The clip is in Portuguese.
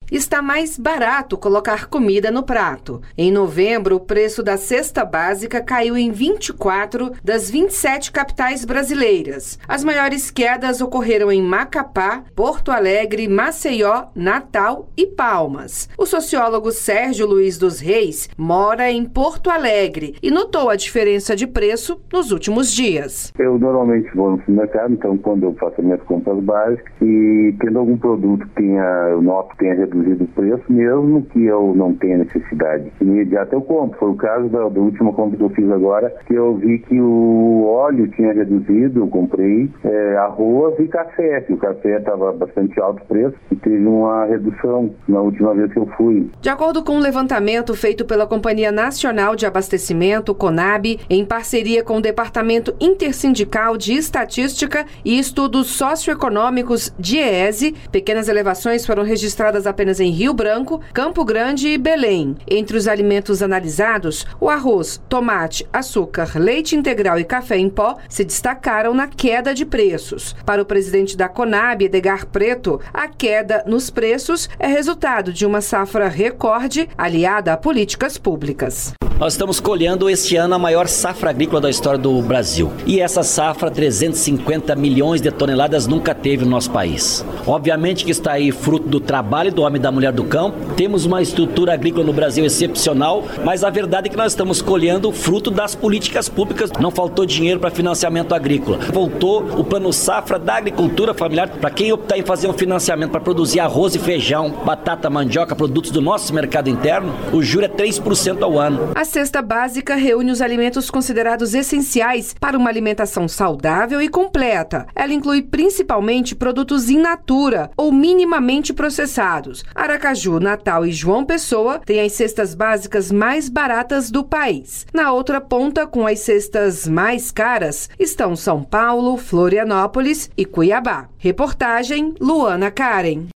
está mais barato colocar comida no prato. Em novembro, o preço da cesta básica caiu em 24 das 27 capitais brasileiras. As maiores quedas ocorreram em Macapá, Porto Alegre, Maceió, Natal e Palmas. O sociólogo Sérgio Luiz dos Reis mora em Porto Alegre e notou a diferença de preço nos últimos dias. Eu normalmente vou no supermercado, então quando eu faço minhas compras básicas e tendo algum produto que eu noto que tenha reduzido o preço, mesmo que eu não tenha necessidade imediata, eu compro. Foi o caso da última compra que eu fiz agora, que eu vi que o óleo tinha reduzido, eu comprei arroz e café, que o café estava bastante alto o preço e teve uma redução na última vez que eu fui. De acordo com um levantamento feito pela Companhia Nacional de Abastecimento, CONAB, em parceria com o Departamento Intersindical de Estatística e Estudos Socioeconômicos, DIEESE, pequenas elevações foram registradas apenas em Rio Branco, Campo Grande e Belém. Entre os alimentos analisados, o arroz, tomate, açúcar, leite integral e café em pó se destacaram na queda de preços. Para o presidente da CONAB, Edgar Preto, a queda nos preços é resultado de uma safra recorde aliada a políticas públicas. Nós estamos colhendo este ano a maior safra agrícola da história do Brasil. E essa safra, 350 milhões de toneladas, nunca teve no nosso país. Obviamente que está aí fruto do trabalho do homem e da mulher do campo. Temos uma estrutura agrícola no Brasil excepcional, mas a verdade é que nós estamos colhendo fruto das políticas públicas. Não faltou dinheiro para financiamento agrícola. Voltou o plano safra da agricultura familiar para quem optar em fazer um financiamento para produzir arroz e feijão, batata, mandioca, produtos do nosso mercado interno. O juro é 3% ao ano. A cesta básica reúne os alimentos considerados essenciais para uma alimentação saudável e completa. Ela inclui principalmente produtos in natura ou minimamente processados. Aracaju, Natal e João Pessoa têm as cestas básicas mais baratas do país. Na outra ponta, com as cestas mais caras, estão São Paulo, Florianópolis e Cuiabá. Reportagem Luana Karen.